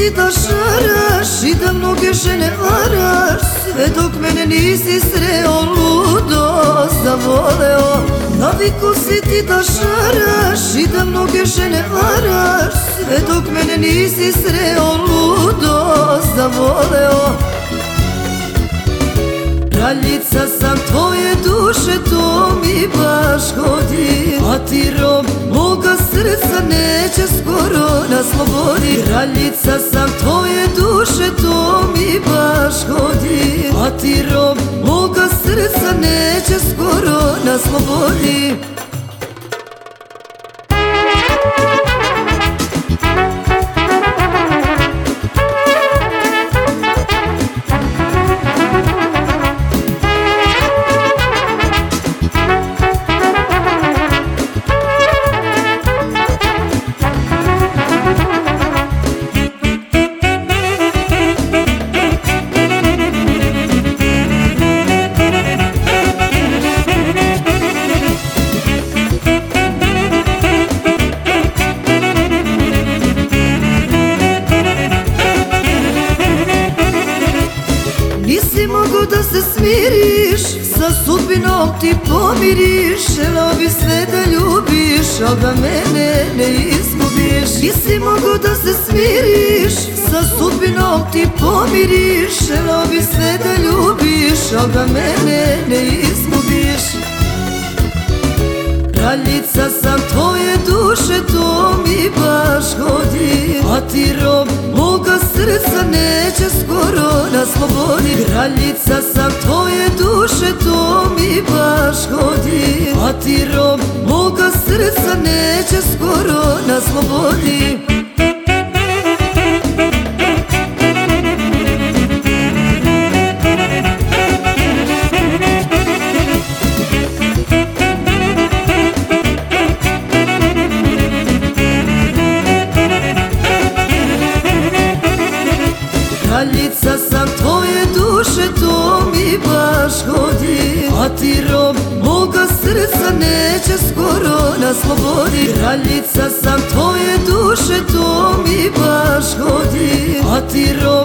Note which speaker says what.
Speaker 1: ti da šaraš i da mnoge žene varaš, sve dok mene nisi sreo ludo zavoleo. Naviku si ti da šaraš i da mnoge žene varaš, sve dok mene nisi sreo ludo zavoleo. Kraljica sam tvoje duše, to mi baš godi, a ti rob moga srca neće skoro na slobodi. Kraljica sam tvoje duše, to mi baš godi, a ti rob moga srca neće skoro na slobodi. Nisi mogo da se smiriš, sa sudbinom ti pomiriš. Želeo bi sve da ljubiš, al da mene ne izgubiš. Nisi mogo da se smiriš, sa sudbinom ti pomiriš. Želeo bi sve da ljubiš, al da mene ne izgubiš. Kraljica sam tvoje duše, to mi baš godi, a ti rob moga srca neće skoro na slobodi. Kraljica sam tvoje duše, to mi baš godi, a ti rob moga srca neće skoro na slobodi. Kraljica sam tvoje duše, to mi baš godi, a ti rob moga srca neće skoro na slobodi. Kraljica sam tvoje duše, to mi baš godi, a ti rob